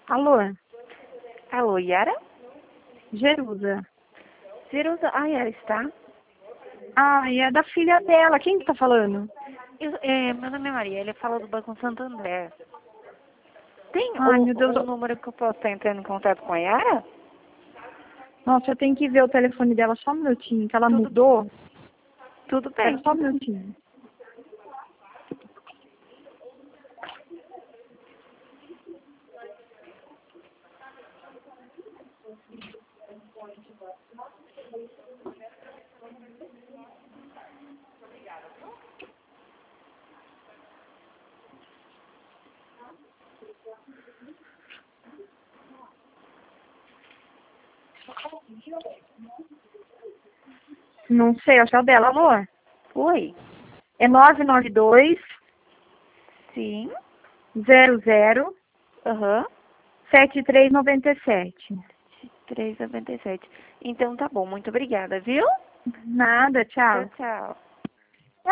Alô, Alô, Yara? Jerusa. Jerusa, a Yara está? É da filha dela. Quem que tá falando? Meu nome é Maria, ele fala do Banco Santander. Tem Ai, meu Deus. um número que eu posso estar entrando em contato com a Yara? Nossa, eu tenho que ver o telefone dela só um minutinho, que ela Tudo, mudou. tudo Espera bem. só um minutinho. Não sei, acho que é o dela. Alô? Oi. É 992 Sim. 00 Aham. 7397. 397. Então tá bom, muito obrigada, viu? Nada, Tchau, tchau. tchau.